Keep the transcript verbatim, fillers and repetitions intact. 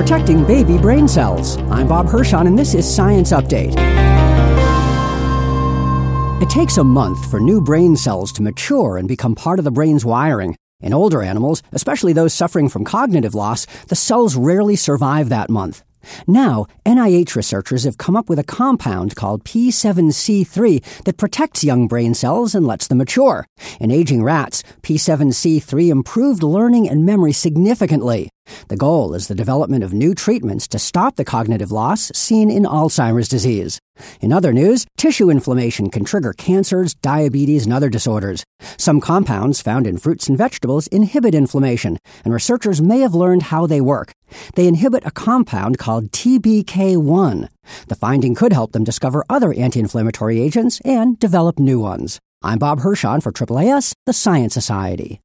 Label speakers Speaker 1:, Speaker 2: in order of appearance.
Speaker 1: protecting baby brain cells. I'm Bob Hirschon, and this is Science Update. It takes a month for new brain cells to mature and become part of the brain's wiring. In older animals, especially those suffering from cognitive loss, the cells rarely survive that month. Now, N I H researchers have come up with a compound called P seven C three that protects young brain cells and lets them mature. In aging rats, P seven C three improved learning and memory significantly. The goal is the development of new treatments to stop the cognitive loss seen in Alzheimer's disease. In other news, tissue inflammation can trigger cancers, diabetes, and other disorders. Some compounds found in fruits and vegetables inhibit inflammation, and researchers may have learned how they work. They inhibit a compound called T B K one. The finding could help them discover other anti-inflammatory agents and develop new ones. I'm Bob Hirschon for A A A S, the Science Society.